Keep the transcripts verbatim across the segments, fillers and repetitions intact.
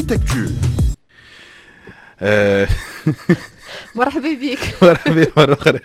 Just Actu. مرحبا بك. مرحبا مرة أخرى.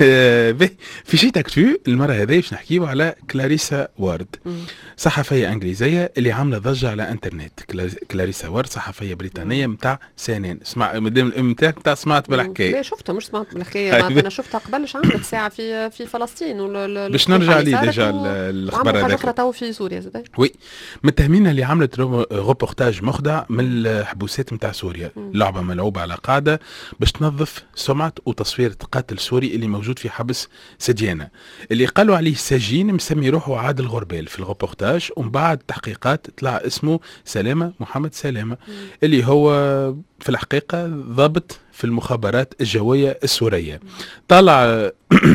في شيء تكتو المرة هذه باش نحكيو على كلاريسا وارد، صحفية إنجليزية اللي عاملة ضجة على انترنت. كلاريسا وارد صحفية بريطانية متاع سنين. اسمع مدام الام نتاعك متاع سمعت بالحكاية؟ لا شفتها، مش سمعت بالحكاية. انا شفتها قبلش عملت ساعة في في فلسطين باش نرجع لي ديجا الخبر هذاك. حاجة أخرى تو في سوريا زاد. وي متهمين اللي عملت روبورتاج مخدع من الحبوسات متاع سوريا. لعبة ملعوبة على قاعدة باش تنظف سمعة وتصوير قاتل سوري اللي موجود في حبس سجينة، اللي قالوا عليه سجين مسمي روحه عادل غربال في الروبورتاج. ومن بعد تحقيقات طلع اسمه سلامة محمد سلامة، اللي هو في الحقيقة ضابط في المخابرات الجوية السورية. طلع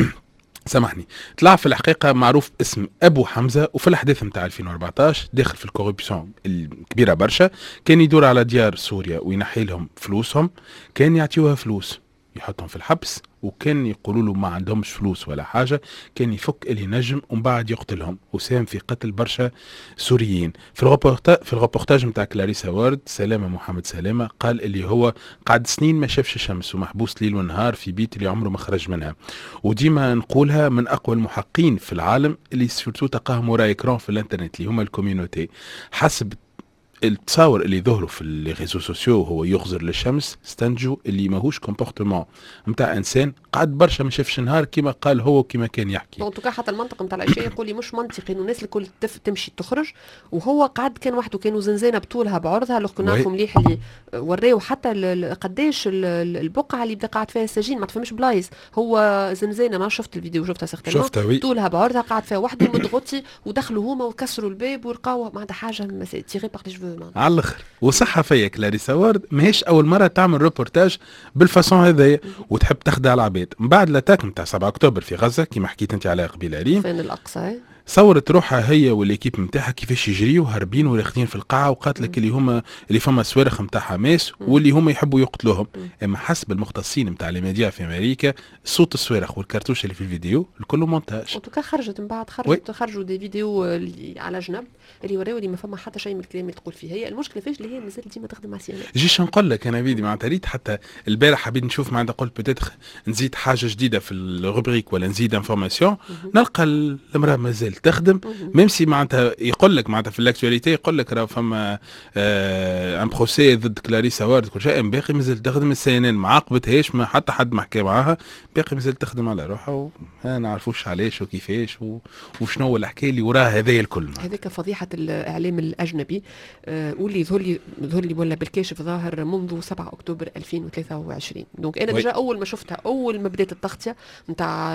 سامحني طلع في الحقيقة معروف اسم أبو حمزة، وفي الأحداث متاع ألفين وأربعطاش داخل في الكوربسيون الكبيرة برشا. كان يدور على ديار سوريا وينحي لهم فلوسهم، كان يعطيوها فلوس يحطهم في الحبس، وكان يقولوا له ما عندهمش فلوس ولا حاجة، كان يفك اللي نجم ومن بعد يقتلهم، وساهم في قتل برشا سوريين. في الروبورتاج في الروبورتاج نتاع كلاريسا وارد سلامة محمد سلامة قال اللي هو قعد سنين ما شافش الشمس ومحبوس ليل ونهار في بيت اللي عمره ما خرج منها، وديما نقولها من أقوى المحققين في العالم اللي سورتو تلقاهم ورا إكران في الانترنت اللي هما الكوميونيتي. حسب التصاور اللي ظهروا في لي ريزو سوسيو هو يخزر للشمس، استنتجوا اللي ماهوش كومبورتمون نتاع انسان قعد برشا ما شافش نهار كما قال هو كما كان يحكي. دونك حتى المنطق نتاع الاشياء يقول لي مش منطقي انه الناس الكل تف تمشي تخرج وهو قعد كان وحده، كانوا زنزانه بطولها بعرضها. لو كنا نعرفوا مليح اللي وراو حتى قداش البقعه اللي بدا قاعد فيها السجين ما تفهمش بلايص. هو زنزانه، ما شفت الفيديو شفتها سيغتينمون، شفتها طولها بعرضها قاعد فيها وحده مضغوطي، ودخلوا هما وكسروا الباب ولقاوها ما عندها حاجه تيغي باغ لي جوفو على الاخر. وصحفيه كلاريسا وارد ماهيش اول مره تعمل روبورتاج بالفاسون هذايا وتحب تخدع العباد. من بعد لاتاك نتاع سبعة اكتوبر في غزه كيما حكيت انت عليها قبيله ريم، فين الاقصى، صورت روحها هي والليكيب نتاعها كيفاش يجريوا هاربين وراقدين في القاعه، وقالت لك اللي هما اللي فما صواريخ نتاع حماس واللي هما يحبوا يقتلوهم. اما حسب المختصين نتاع الميديا في امريكا صوت الصواريخ والكرتوش اللي في الفيديو الكل مونتاج. وتوكا خرجت من بعد خرجت خرجوا دي فيديو اللي على جنب اللي وراو اللي ما فما حتى شيء من الكلام اللي تقول فيه. هي المشكله فاش اللي هي مازال ديما تخدم مع سي ان ان. جيش نقول لك انا بيدي معناتها ريت حتى البارح حبيت نشوف معناتها قلت بتاتخ نزيد حاجه جديده في الروبريك ولا نزيد انفورماسيون، نلقى المراه مازال تخدم ميم سي معناتها يقول لك معناتها في الاكtualité يقول لك راه فما آه ان بروسي ضد كلاريسا وارد كل شيء، باقي مازال تخدم السي ان ان ما عاقبتهاش، ما حتى حد ما حكى معاها، باقي مازال تخدم على روحها وما نعرفوش علاش وكيفاش وشنو هو الحكايه اللي وراها هذايا الكل. هذيك فضيحه الاعلام الاجنبي آه واللي ظهر لي ظهر لي ولا بالكاشف ظاهر منذ سبعة اكتوبر ألفين وثلاثة وعشرين. دونك انا ديجا اول ما شفتها اول ما بدات التغطيه نتاع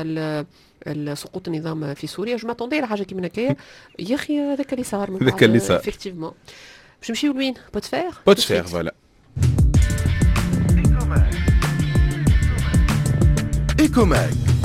سقوط النظام في سوريا جو ماتوندي على حاجه كيما هكايا. يا اخي هذاك اللي صار من هذاك اللي صار افكتيفمون. باش نمشيو لوين؟ بوتفير بوتفير فوالا. إيكوماك